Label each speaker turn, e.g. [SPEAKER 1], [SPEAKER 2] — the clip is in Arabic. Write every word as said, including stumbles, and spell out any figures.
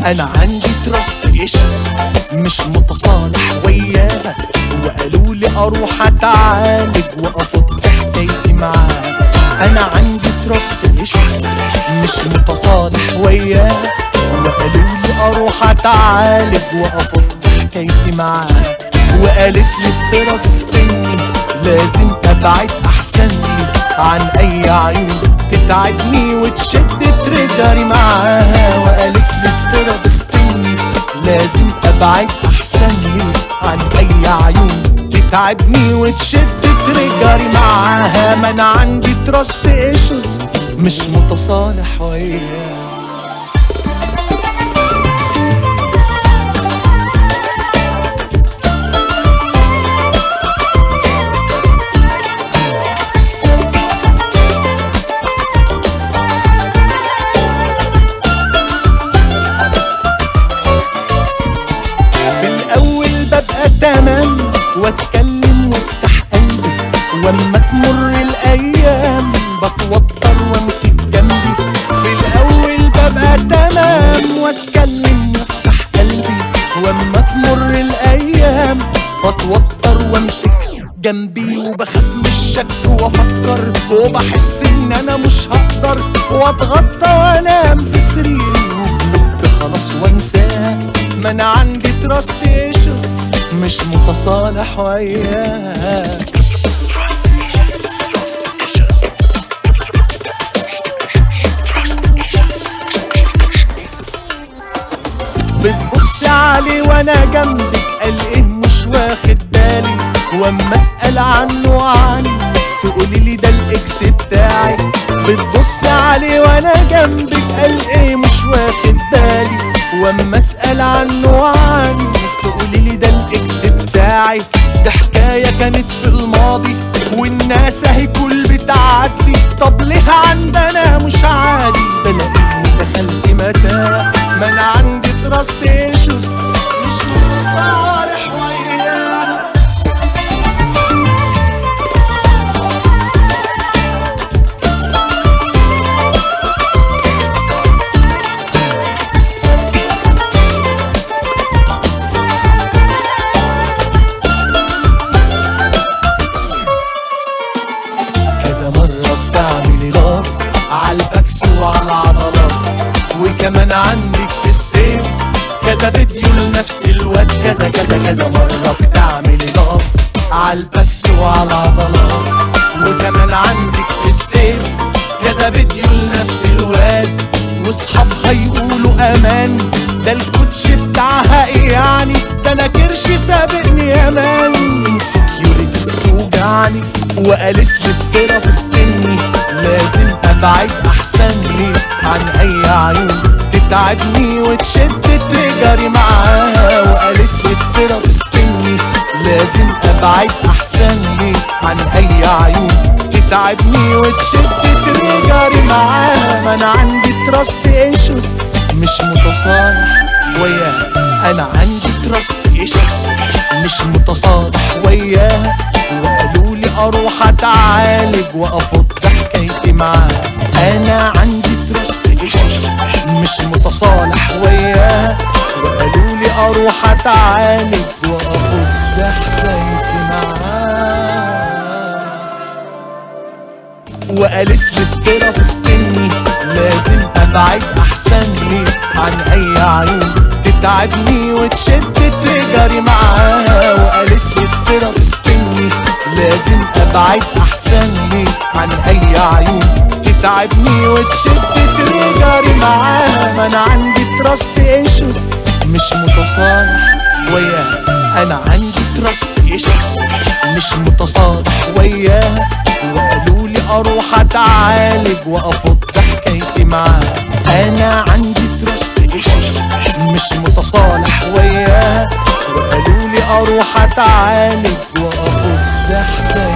[SPEAKER 1] انا عندي تراست ايشوز مش متصالح وياها، وقالوا لي اروح اتعالج وافض حكايتي معاها. انا عندي تراست ايشوز مش متصالح وياها، وقالوا لي اروح اتعالج وافض حكايتي معاها. وقالت لي التراستني لازم ابعد احسن لي عن اي عيون تتعبني وتشد تريجري معاها. وقالت لي التراستني لازم ابعد احسن لي عن اي عيون تتعبني وتشد تريجري معاها. ما انا عندي تراست ايشوز مش متصالح وياها. تمام واتكلم وافتح قلبي، واما تمر الايام بتوتر وامسك جنبي. في الاول ببقى تمام واتكلم وافتح قلبي، واما تمر الايام بتوتر وامسك جنبي. وبخاف من الشك وافكر وبحس ان انا مش هقدر، واتغطى وانام في سريري وبلوك خلاص وانساه. ما انا عندي تراست ايشوز مش متصالح وياها. بتبص علي وانا جنبك قال ايه مش واخد بالي، واما اسال عنه وعنك تقولي لي ده الاكس بتاعي. بتبص علي وانا جنبك قال ايه مش واخد بالي، واما اسال عنه وعنك تقولي لي ده الاكس بتاعي. ده حكايه كانت في الماضي والناس اهي كل بتعدي. طب ليه عندنا مش عادي بلاقيني دخلت متاع. ما انا عندي تراست ايشوز مش متصالح وياها. عالبكس وعالعضلات، وكمان عندك في السيف كذا فيديو لنفس الواد. كذا كذا كذا مرة بتعملي لاف عالبكس وعالعضلات، وكمان عندك في السيف كذا فيديو لنفس الواد. واصحابها يقولوا امان ده الكوتش بتاعها ايه يعني، ده انا كرشي سابقني يا مان. انسكيورتيز توجعني وقالت لي التراستني لازم ابعد احسن لي عن اي عيون تتعبني وتشد تريجري معاها. وقالت لي التراستني لازم ابعد احسن لي عن اي عيون تتعبني وتشد تريجري معاها. ما انا عندي تراست ايشوز مش متصالح وياها. انا عندي تراست ايشوز مش متصالح وياها، وقالوا لي اروح اتعالج وافض حكايتي معاها. انا عندي تراست ايشوز مش متصالح وياها، وقالوا لي اروح اتعالج وافض حكايتي معاها. وقالت لي التراستني لازم ابعد احسن لي عن اي عيون تتعبني وتشد تريجري معاها. وقالت لي التراستني لازم ابعد احسن لي عن اي عيون تتعبني وتشد تريجري معاها. ما انا عندي تراست ايشوز مش متصالح وياها. انا عندي تراست ايشوز مش متصالح وياها، وقالوا لي اروح اتعالج وافض حكايتي معاها. انا عندي تراست ايشوز مش متصالح وياها، وقالوا لي اروح اتعالج وافض حكايتي.